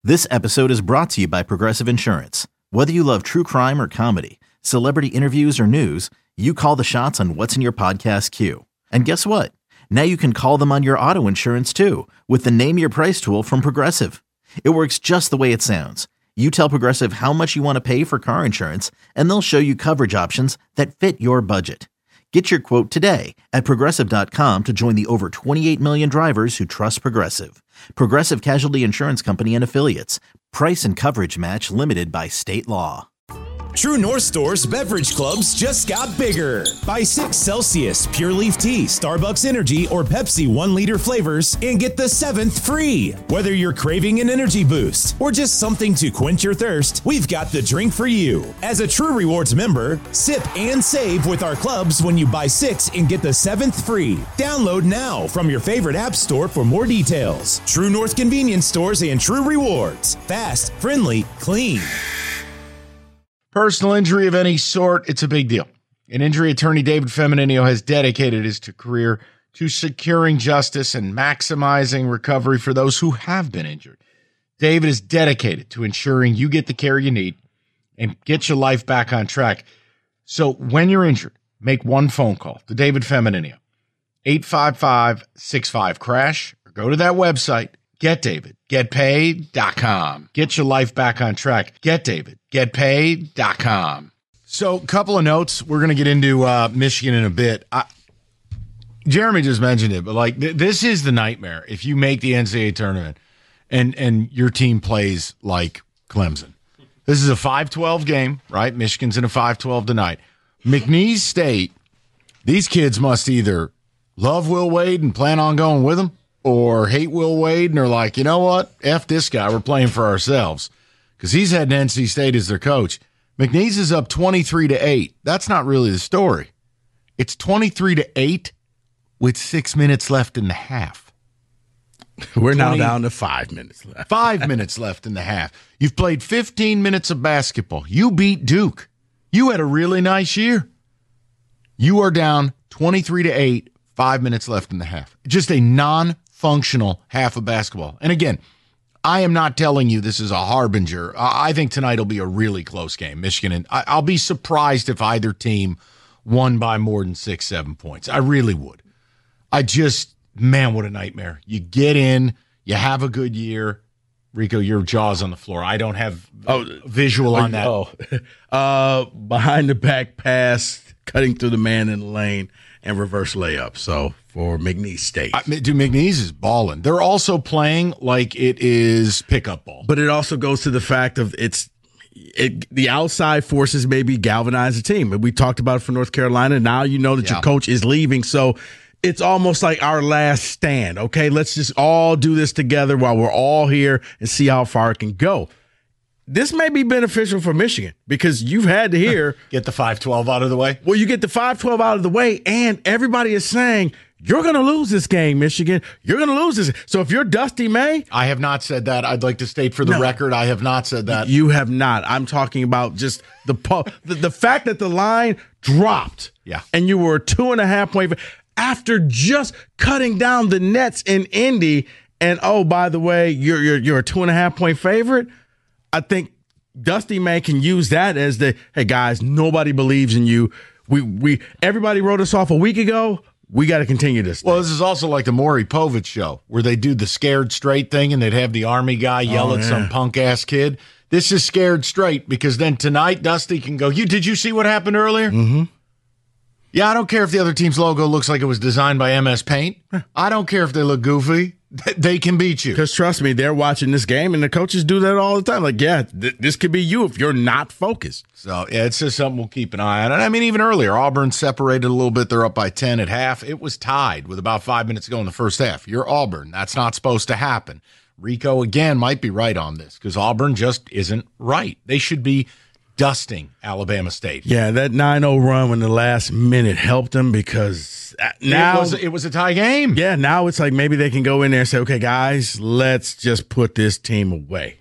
This episode is brought to you by Progressive Insurance. Whether you love true crime or comedy, celebrity interviews or news, you call the shots on what's in your podcast queue. And guess what? Now you can call them on your auto insurance too with the Name Your Price tool from Progressive. It works just the way it sounds. You tell Progressive how much you want to pay for car insurance, and they'll show you coverage options that fit your budget. Get your quote today at Progressive.com to join the over 28 million drivers who trust Progressive. Progressive Casualty Insurance Company and Affiliates. Price and coverage match limited by state law. True North Store's beverage clubs just got bigger. Buy 6 Celsius, Pure Leaf Tea, Starbucks Energy, or Pepsi 1-liter flavors and get the 7th free. Whether you're craving an energy boost or just something to quench your thirst, we've got the drink for you. As a True Rewards member, sip and save with our clubs when you buy 6 and get the 7th free. Download now from your favorite app store for more details. True North Convenience Stores and True Rewards. Fast, friendly, clean. Personal injury of any sort, it's a big deal. An injury attorney, David Feminino, has dedicated his career to securing justice and maximizing recovery for those who have been injured. David is dedicated to ensuring you get the care you need and get your life back on track. So when you're injured, make one phone call to David Feminino, 855-65-CRASH, or go to that website, GetDavid.GetPaid.com. Get your life back on track. GetDavid.GetPaid.com. So, a couple of notes. We're going to get into Michigan in a bit. Jeremy just mentioned it, but this is the nightmare if you make the NCAA tournament and your team plays like Clemson. This is a 5-12 game, right? Michigan's in a 5-12 tonight. McNeese State, these kids must either love Will Wade and plan on going with him, or hate Will Wade and are like, you know what? F this guy. We're playing for ourselves. Because he's heading to NC State as their coach. McNeese is up 23-8. That's not really the story. It's 23-8 with 6 minutes left in the half. We're now down to 5 minutes left. 5 minutes left in the half. You've played 15 minutes of basketball. You beat Duke. You had a really nice year. You are down 23-8, 5 minutes left in the half. Just a non-functional half of basketball. And again, I am not telling you this is a harbinger. I think tonight will be a really close game, Michigan. And I'll be surprised if either team won by more than 6-7 points. I really would. Man, what a nightmare. You get in, you have a good year. Rico, your jaw's on the floor. I don't have visual on that. Behind the back pass, cutting through the man in the lane, and reverse layup. So for McNeese State. McNeese is balling. They're also playing like it is pickup ball. But it also goes to the fact of the outside forces maybe galvanize the team. And we talked about it for North Carolina. Now you know that your coach is leaving. So it's almost like our last stand. Okay, let's just all do this together while we're all here and see how far it can go. This may be beneficial for Michigan because you've had to hear get the 5-12 out of the way. Well, you get the 5-12 out of the way, and everybody is saying you're going to lose this game, Michigan. You're going to lose this. So if you're Dusty May, I have not said that. I'd like to state for the record, I have not said that. You have not. I'm talking about just the fact that the line dropped. Yeah, and you were a 2.5 point after just cutting down the Nets in Indy, and oh, by the way, you're a 2.5 point favorite. I think Dusty May can use that as hey guys, nobody believes in you. Everybody wrote us off a week ago. We got to continue this. Well, this is also like the Maury Povich show where they do the scared straight thing and they'd have the Army guy yell at some punk ass kid. This is scared straight because then tonight Dusty can go, did you see what happened earlier? Mm-hmm. Yeah, I don't care if the other team's logo looks like it was designed by MS Paint. I don't care if they look goofy. They can beat you. Because trust me, they're watching this game, and the coaches do that all the time. Like, this could be you if you're not focused. So, it's just something we'll keep an eye on. And I mean, even earlier, Auburn separated a little bit. They're up by 10 at half. It was tied with about 5 minutes to go in the first half. You're Auburn. That's not supposed to happen. Rico, again, might be right on this because Auburn just isn't right. They should be dusting Alabama State. Yeah, that 9-0 run in the last minute helped them because now it was a tie game. Yeah, now it's like maybe they can go in there and say, okay, guys, let's just put this team away.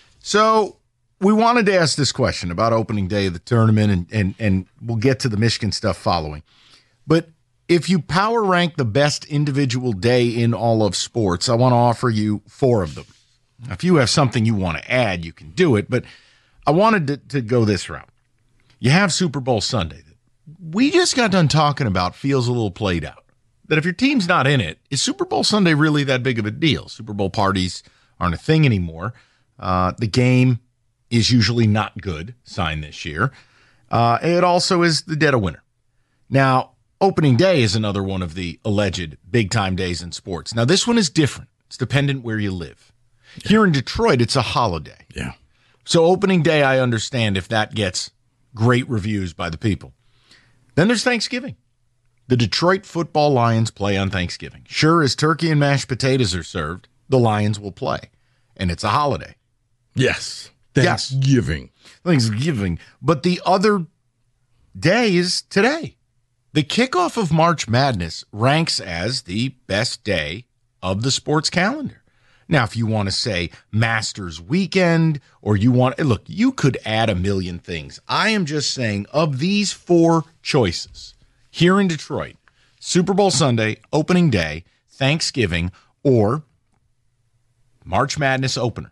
So we wanted to ask this question about opening day of the tournament, and we'll get to the Michigan stuff following. But if you power rank the best individual day in all of sports, I want to offer you 4 of them. If you have something you want to add, you can do it. But I wanted to go this route. You have Super Bowl Sunday. We just got done talking about feels a little played out. That if your team's not in it, is Super Bowl Sunday really that big of a deal? Super Bowl parties aren't a thing anymore. The game is usually not good, sign this year. It also is the dead of winter. Now, opening day is another one of the alleged big-time days in sports. Now, this one is different. It's dependent where you live. Yeah. Here in Detroit, it's a holiday. Yeah. So opening day, I understand if that gets great reviews by the people. Then there's Thanksgiving. The Detroit Football Lions play on Thanksgiving. Sure, as turkey and mashed potatoes are served, the Lions will play. And it's a holiday. Yes. Thanksgiving. Thanksgiving. But the other day is today. The kickoff of March Madness ranks as the best day of the sports calendar. Now, if you want to say Masters Weekend, or look, you could add a million things. I am just saying, of these four choices, here in Detroit, Super Bowl Sunday, opening day, Thanksgiving, or March Madness opener.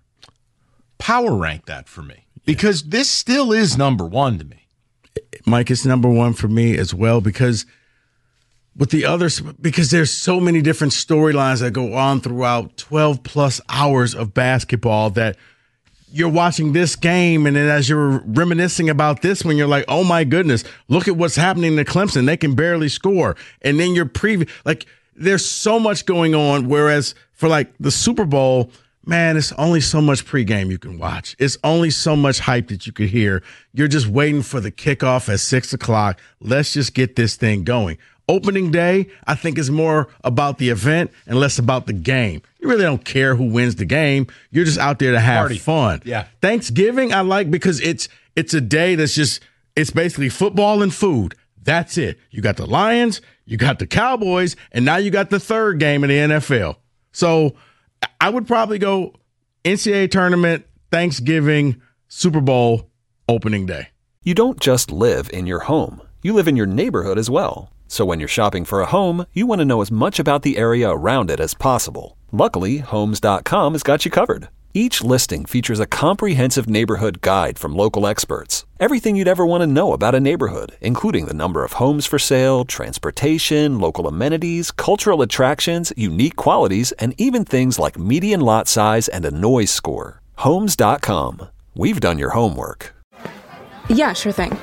Power rank that for me, because this still is number one to me. Mike, it's number one for me as well, because with the others, because there's so many different storylines that go on throughout 12 plus hours of basketball that you're watching this game, and then as you're reminiscing about this one, you're like, oh my goodness, look at what's happening to Clemson. They can barely score. And then you're there's so much going on. Whereas for like the Super Bowl, man, it's only so much pregame you can watch. It's only so much hype that you could hear. You're just waiting for the kickoff at 6 o'clock. Let's just get this thing going. Opening day, I think, is more about the event and less about the game. You really don't care who wins the game. You're just out there to have fun. Yeah. Thanksgiving, I like because it's a day it's basically football and food. That's it. You got the Lions, you got the Cowboys, and now you got the third game in the NFL. So I would probably go NCAA tournament, Thanksgiving, Super Bowl, opening day. You don't just live in your home. You live in your neighborhood as well. So when you're shopping for a home, you want to know as much about the area around it as possible. Luckily, Homes.com has got you covered. Each listing features a comprehensive neighborhood guide from local experts. Everything you'd ever want to know about a neighborhood, including the number of homes for sale, transportation, local amenities, cultural attractions, unique qualities, and even things like median lot size and a noise score. Homes.com. We've done your homework. Yeah, sure thing.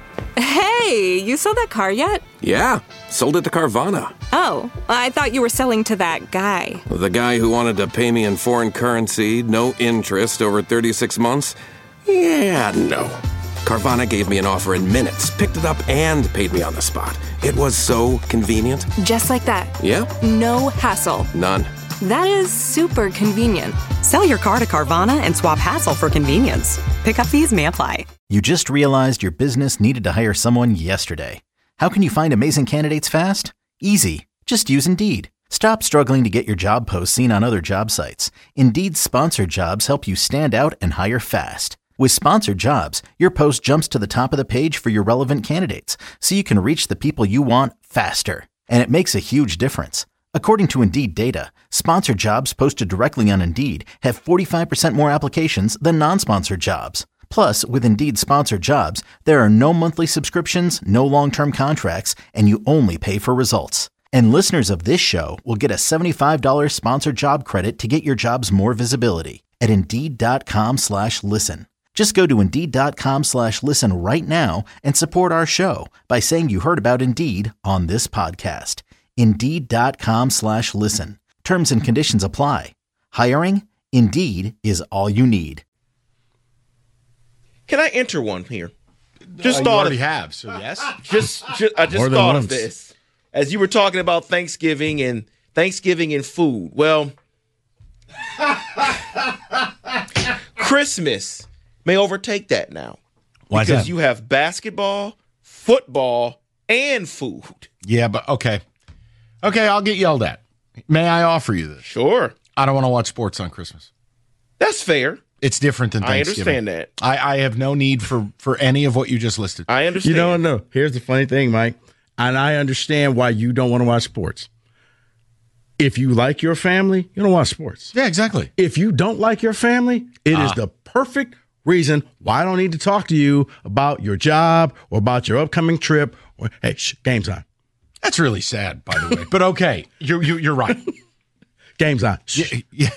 Hey, you sold that car yet? Yeah, sold it to Carvana. Oh, I thought you were selling to that guy. The guy who wanted to pay me in foreign currency, no interest, over 36 months? Yeah, no. Carvana gave me an offer in minutes, picked it up, and paid me on the spot. It was so convenient. Just like that. Yeah. No hassle. None. That is super convenient. Sell your car to Carvana and swap hassle for convenience. Pickup fees may apply. You just realized your business needed to hire someone yesterday. How can you find amazing candidates fast? Easy. Just use Indeed. Stop struggling to get your job posts seen on other job sites. Indeed's sponsored jobs help you stand out and hire fast. With sponsored jobs, your post jumps to the top of the page for your relevant candidates, so you can reach the people you want faster. And it makes a huge difference. According to Indeed data, sponsored jobs posted directly on Indeed have 45% more applications than non-sponsored jobs. Plus, with Indeed sponsored jobs, there are no monthly subscriptions, no long-term contracts, and you only pay for results. And listeners of this show will get a $75 sponsored job credit to get your jobs more visibility at Indeed.com/listen. Just go to Indeed.com/listen right now and support our show by saying you heard about Indeed on this podcast. Indeed.com/listen. Terms and conditions apply. Hiring? Indeed is all you need. Can I enter one here? Just thought already have, so yes. I just thought of this as you were talking about Thanksgiving and food. Well, Christmas may overtake that now. Why is because that? You have basketball, football, and food. Yeah, but okay, I'll get yelled at. May I offer you this? Sure. I don't want to watch sports on Christmas. That's fair. It's different than Thanksgiving. I understand that. I have no need for any of what you just listed. I understand. You don't know. Here's the funny thing, Mike, and I understand why you don't want to watch sports. If you like your family, you don't watch sports. Yeah, exactly. If you don't like your family, it is the perfect reason why I don't need to talk to you about your job or about your upcoming trip. Or hey, game's on. That's really sad, by the way. But okay, you're right. Game's on. Yeah.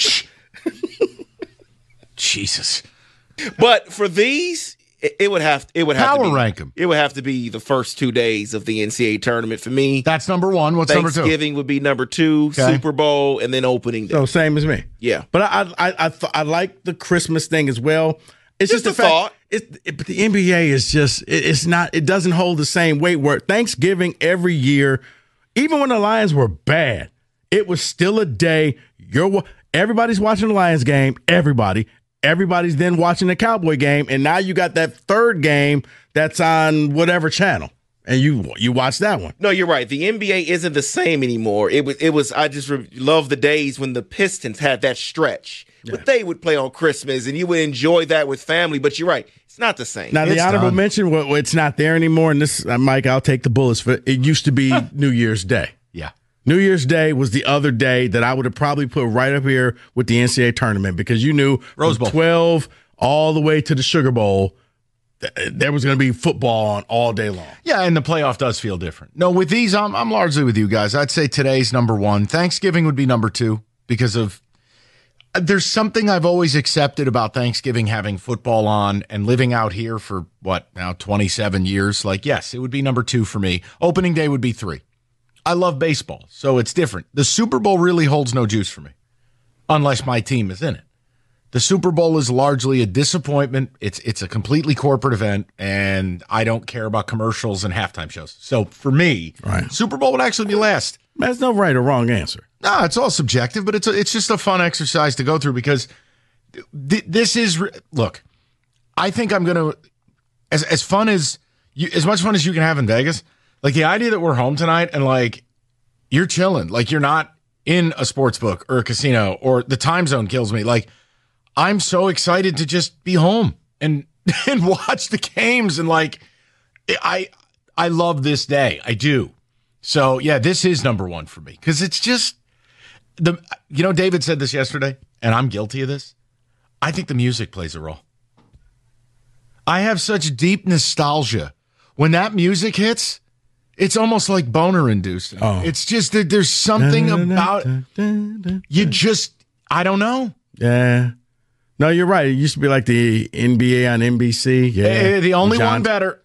Jesus. But for these, it would have to rank them. It would have to be the first 2 days of the NCAA tournament for me. That's number one. What's number two? Thanksgiving would be number 2, okay. Super Bowl, and then opening day. So same as me. Yeah. But I like the Christmas thing as well. It's just the thought. But the NBA is just it's not. It doesn't hold the same weight. Where Thanksgiving every year, even when the Lions were bad, it was still a day. Everybody's watching the Lions game. Everybody's then watching the Cowboy game, and now you got that third game that's on whatever channel, and you watch that one. No, you're right. The NBA isn't the same anymore. It was. I just love the days when the Pistons had that stretch. Yeah. But they would play on Christmas, and you would enjoy that with family. But you're right. It's not the same. Now, the honorable mention, well, it's not there anymore. And this, Mike, I'll take the bullets for it. It used to be New Year's Day. Yeah. New Year's Day was the other day that I would have probably put right up here with the NCAA tournament because you knew Rose Bowl 12 all the way to the Sugar Bowl, there was going to be football on all day long. Yeah, and the playoff does feel different. No, with these, I'm largely with you guys. I'd say today's number one. Thanksgiving would be number 2 because of there's something I've always accepted about Thanksgiving having football on and living out here for, 27 years. Like, yes, it would be number 2 for me. Opening day would be 3. I love baseball, so it's different. The Super Bowl really holds no juice for me, unless my team is in it. The Super Bowl is largely a disappointment. It's a completely corporate event, and I don't care about commercials and halftime shows. So for me, Super Bowl would actually be last. There's no right or wrong answer. No, it's all subjective, but it's just a fun exercise to go through because this is look. I think I'm gonna as much fun as you can have in Vegas. Like the idea that we're home tonight and like you're chilling, like you're not in a sports book or a casino or the time zone kills me. Like I'm so excited to just be home and watch the games and like I love this day. I do. So yeah, this is number 1 for me because it's just David said this yesterday, and I'm guilty of this. I think the music plays a role. I have such deep nostalgia when that music hits. It's almost like boner inducing. Oh. It's just that there's something about you just I don't know. Yeah. No, you're right. It used to be like the NBA on NBC. Yeah. The only one better.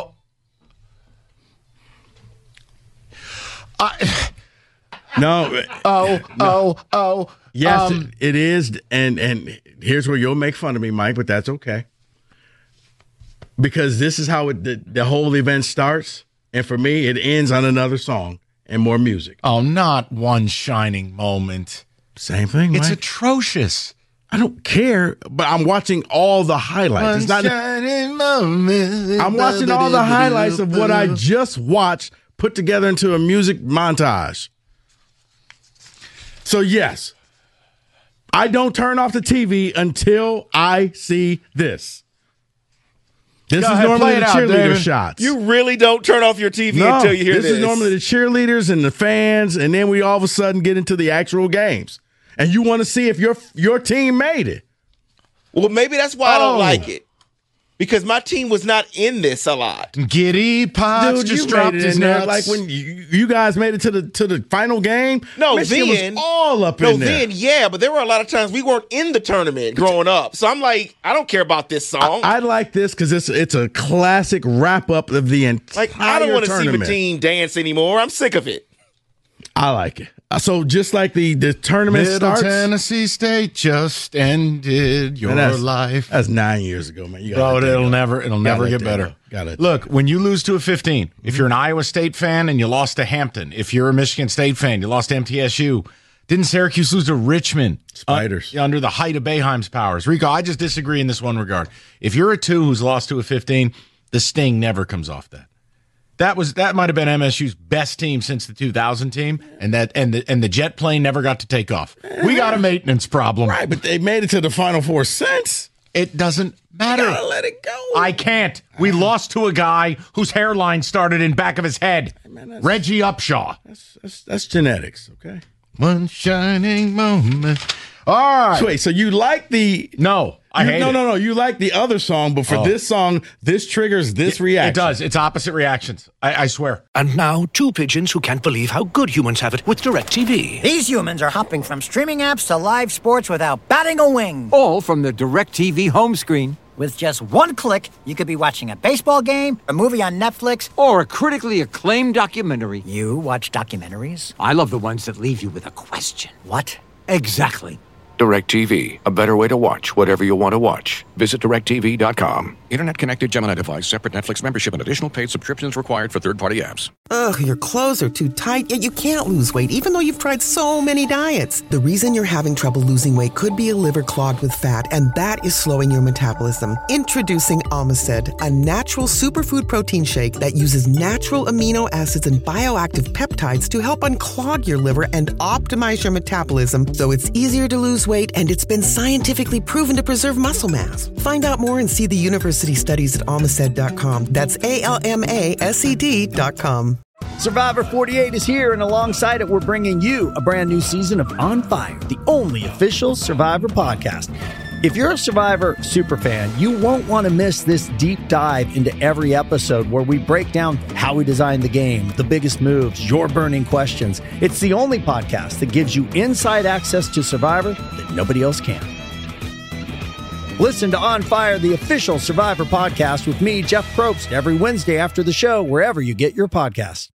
No. Oh. Yes, it is. And here's where you'll make fun of me, Mike, but that's okay. Because this is how the whole event starts. And for me, it ends on another song and more music. Oh, not one shining moment. Same thing, Mike. It's atrocious. I don't care, but I'm watching all the highlights. It's not shining moment. I'm watching all the highlights of what I just watched put together into a music montage. So, yes, I don't turn off the TV until I see this. This is normally the cheerleader shots. You really don't turn off your TV until you hear this. This is normally the cheerleaders and the fans, and then we all of a sudden get into the actual games. And you want to see if your team made it. Well, maybe that's why I don't like it. Because my team was not in this a lot. Giddy Potts just dropped his nuts. Like when you guys made it to the final game. No, Michigan then was all up in there. Then yeah, but there were a lot of times we weren't in the tournament growing up. So I'm like, I don't care about this song. I like this because it's a classic wrap up of the entire tournament. I don't want to see the team dance anymore. I'm sick of it. I like it. So just like the tournament starts. Tennessee State just ended your life. That's 9 years ago, man. It'll never get better. Look, when you lose to a 15, if you're an Iowa State fan and you lost to Hampton, if you're a Michigan State fan, you lost to MTSU. Didn't Syracuse lose to Richmond? Spiders. Under the height of Boeheim's powers. Rico, I just disagree in this one regard. If you're a 2 who's lost to a 15, the sting never comes off that. That might have been MSU's best team since the 2000 team, and the jet plane never got to take off. We got a maintenance problem, right? But they made it to the Final Four since. It doesn't matter. You gotta let it go. I can't. We lost to a guy whose hairline started in back of his head, Reggie Upshaw. That's genetics, okay? One shining moment. All right. Wait, so you like the... No, I hate it. No. You like the other song, but for this song, this triggers this reaction. It does. It's opposite reactions. I swear. And now, two pigeons who can't believe how good humans have it with DirecTV. These humans are hopping from streaming apps to live sports without batting a wing. All from the DirecTV home screen. With just one click, you could be watching a baseball game, a movie on Netflix, or a critically acclaimed documentary. You watch documentaries? I love the ones that leave you with a question. What? Exactly. DirecTV, a better way to watch whatever you want to watch. Visit DirecTV.com. Internet-connected Gemini device, separate Netflix membership, and additional paid subscriptions required for third-party apps. Ugh, your clothes are too tight, yet you can't lose weight, even though you've tried so many diets. The reason you're having trouble losing weight could be a liver clogged with fat, and that is slowing your metabolism. Introducing Omicid, a natural superfood protein shake that uses natural amino acids and bioactive peptides to help unclog your liver and optimize your metabolism so it's easier to lose weight, and it's been scientifically proven to preserve muscle mass. Find out more and see the university studies at Omicid.com. That's ALMASED.com. Survivor 48 is here, and alongside it, we're bringing you a brand new season of On Fire, the only official Survivor podcast. If you're a Survivor superfan, you won't want to miss this deep dive into every episode where we break down how we designed the game, the biggest moves, your burning questions. It's the only podcast that gives you inside access to Survivor that nobody else can. Listen to On Fire, the official Survivor podcast with me, Jeff Probst, every Wednesday after the show, wherever you get your podcasts.